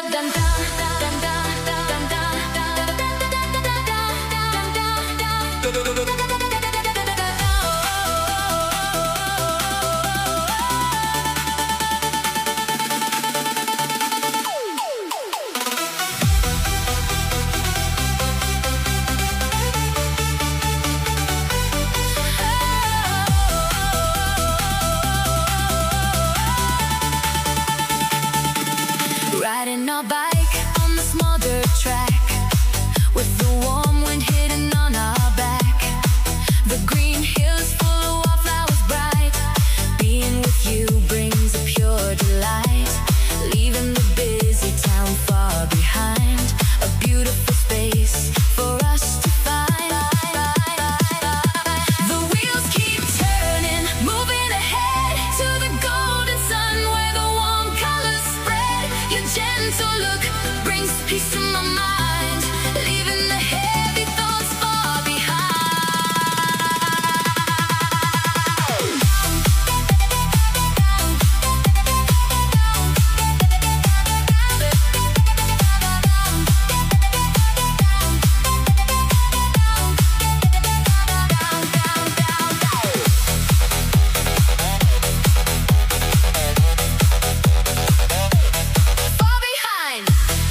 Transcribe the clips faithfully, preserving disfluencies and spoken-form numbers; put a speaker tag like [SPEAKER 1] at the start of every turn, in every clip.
[SPEAKER 1] Riding our bike on the small dirt track, with the warm wind hitting on our back. The green hills full of wildflowers bright. Being with you brings a pure delight. Leaving the busy town far behind. A beautiful space for us to find. The wheels keep turning, moving ahead to the golden sun where the warm colors spread. Your gentle look brings peace to my mind, leaving the heavy thoughts far behind. Far behind.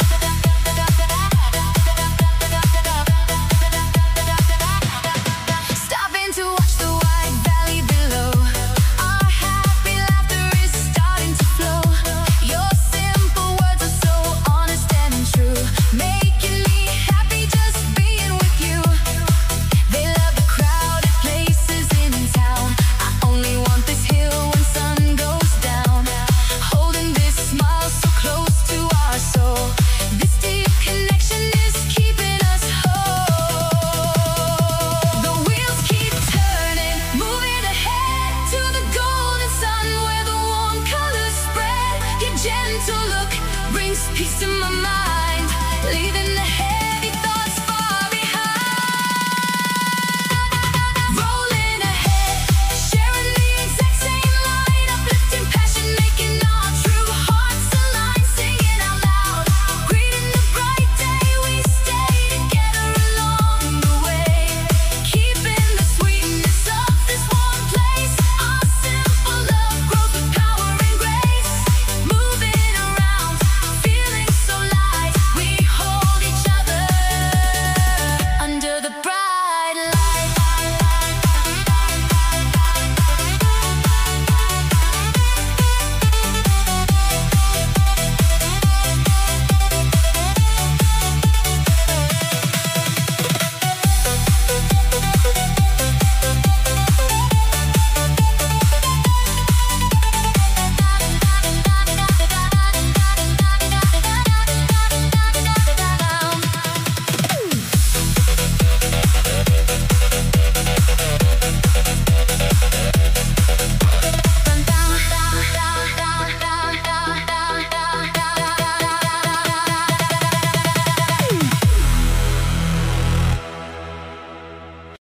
[SPEAKER 1] Stopping to watch the wide valley below. Our happy laughter is starting to flow. Your simple words are so honest and true, making me happy just being with you. They love the crowded places in town. I only want this hill when sun goes down. Holding this smile so close to our soul. This deep connection is keeping us whole. The wheels keep turning, moving ahead to the golden sun where the warm colors spread. Your gentle look brings peace to my mind, leaving the head